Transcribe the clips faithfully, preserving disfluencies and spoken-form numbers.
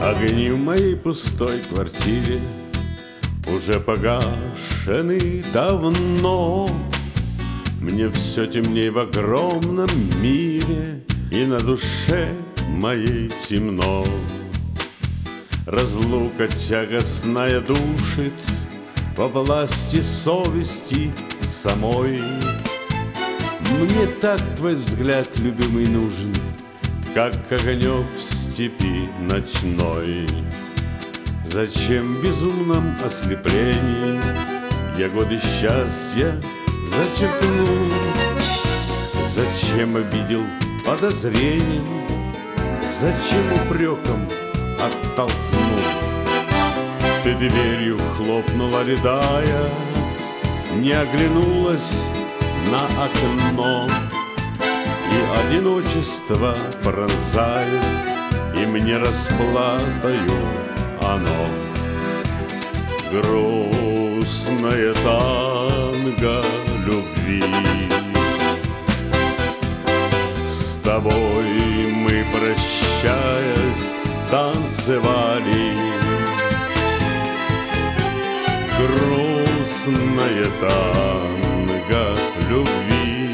Огни в моей пустой квартире уже погашены давно. Мне все темней в огромном мире, и на душе моей темно. Разлука тягостная душит во власти совести самой. Мне так твой взгляд, любимый, нужен, как огонек в степи ночной. Зачем в безумном ослеплении я годы счастья зачеркнул? Зачем обидел подозрением? Зачем упреком оттолкнул? Ты дверью хлопнула, рыдая, не оглянулась на окно, и одиночество пронзает, и мне расплатою оно. Грустное танго любви. С тобой мы, прощаясь, танцевали. Грустное танго любви.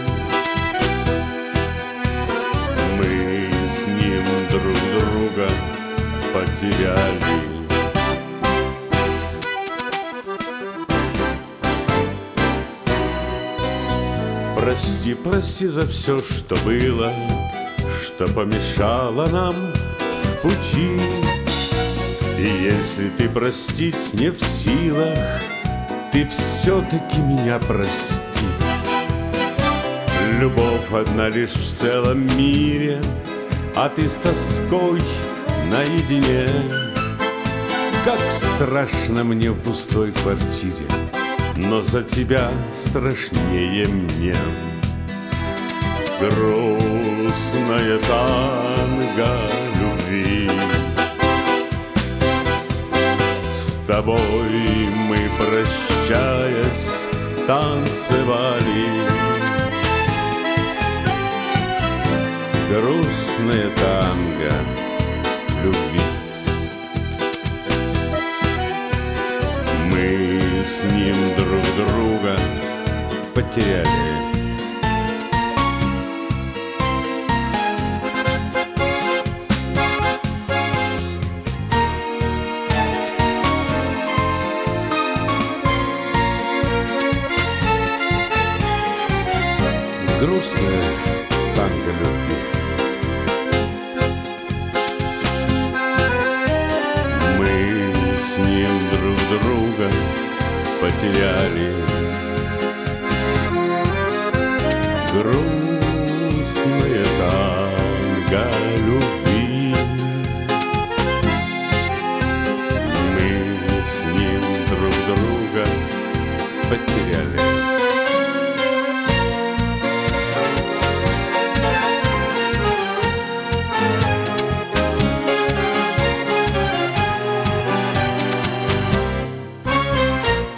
Мы с ним друг друга потеряли. Прости, прости за все, что было, что помешало нам в пути. И если ты простить не в силах, ты все-таки меня прости. Любовь одна лишь в целом мире, а ты с тоской наедине. Как страшно мне в пустой квартире, но за тебя страшнее мне. Грустное танго любви. С тобой мы, прощаясь, танцевали. Грустное танго любви. Мы с ним друг друга потеряли. Грустное танго любви. Мы с ним друг друга потеряли. Грустное танго любви.